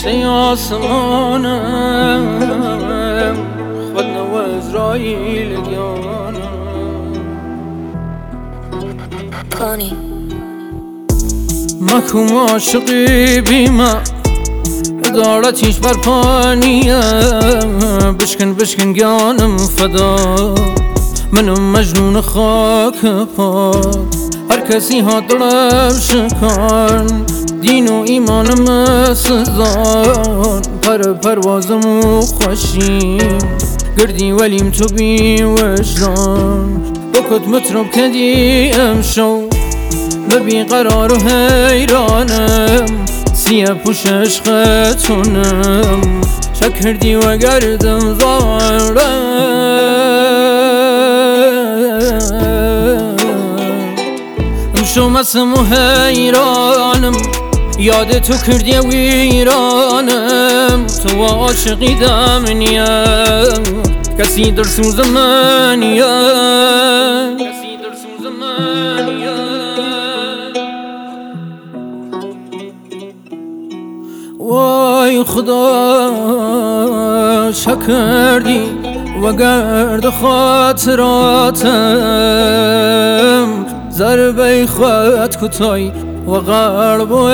فرشته آسمانم، خود نو عزراییل گیانم. محکوم عاشقی بیمه ادارتیش بر پانیه، بشکن گیانم فدا، منم مجنون خاک پاک. هر کسی ها دلم شکن، دین و ایمانم سزان، پروازم و خوشیم گردی ولیم تو بی وجدان. بکت مطرب کدی امشو ببی قرار و حیرانم، سیه پوش عشقتونم شک کردی و گردم زارم. امشو مسم و حیرانم، یاد تو کردی ویرانم. تو عاشقی دمنیم، کسی در سوز منیم، وای خدا شک کردی و گرد خاطراتم، ضربه خود کتای و قلب و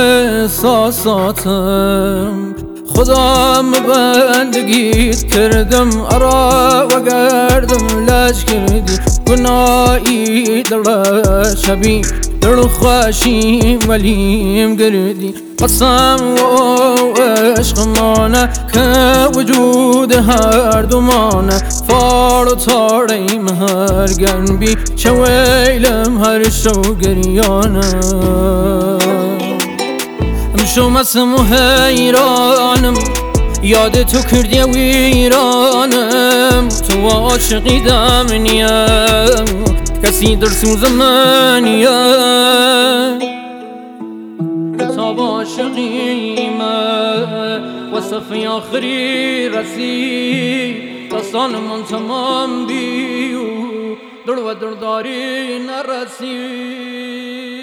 احساساتم. خدام بندگیت کردم ارا و گردم لج کردی، گناهی دل شبی دل خوشیم ولیم گردی. قسم و عشق مانه که وجود هر دو مانه، فار و تاریم هر گنبی چه ویلم هر شو گریانم. امشو مسم و حیرانم، یاد تو کردی ویرانم. تو عاشقی دمنیم، کسی در سوز منیم. کتاب عاشقیمه و صفحه آخری رسید، داستان من تمام بی و دل و دلداری نرسید.